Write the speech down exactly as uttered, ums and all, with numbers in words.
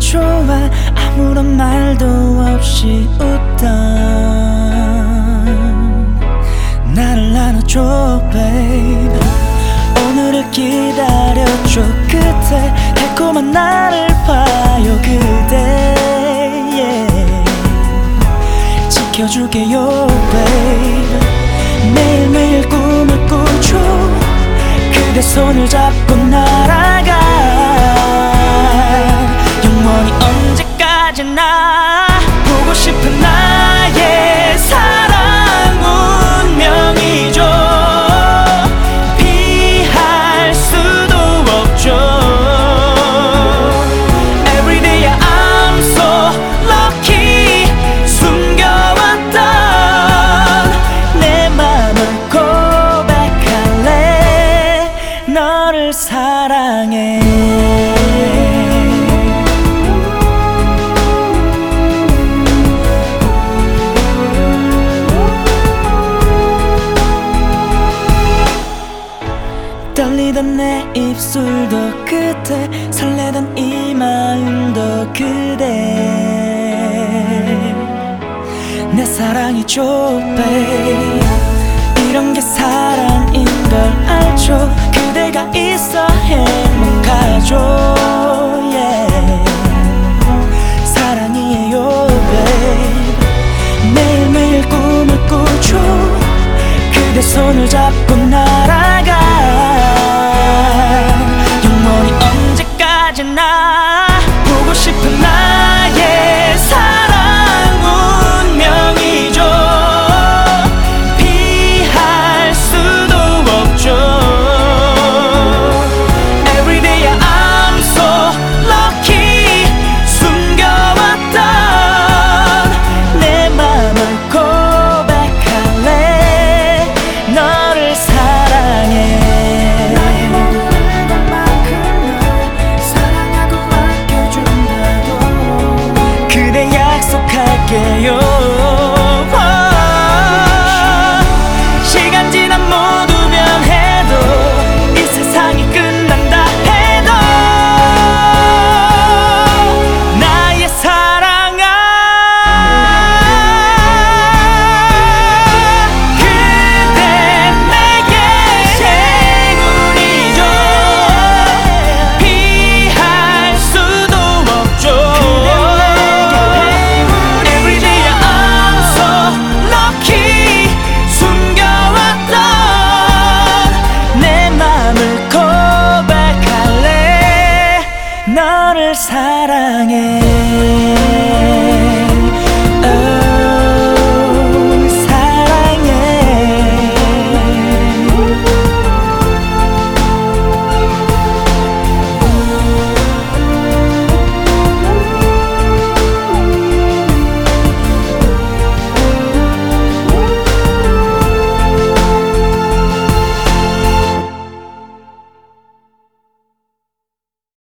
좋아 아무런 말도 없이 웃던 나를 안아줘 babe. 오늘을 기다려줘 그대 달콤한 나를 봐요 그대 yeah. 지켜줄게요 babe. 매일매일 꿈을 꾸죠 그대 손을 잡고 날아가 영원히 언제까지나 보고 싶은 나의 사랑 운명이죠. 피할 수도 없죠. Everyday I'm so lucky 숨겨왔던 내 맘을 고백할래 너를 사랑해. 떨리던 내 입술도 그대 설레던 이 마음도 그대 내 사랑이죠 babe. 이런 게 사랑인 걸 알죠 그대가 있어 행복하죠 yeah. 사랑이에요 babe. 매일매일 꿈을 꾸죠 그대 손을 잡고 나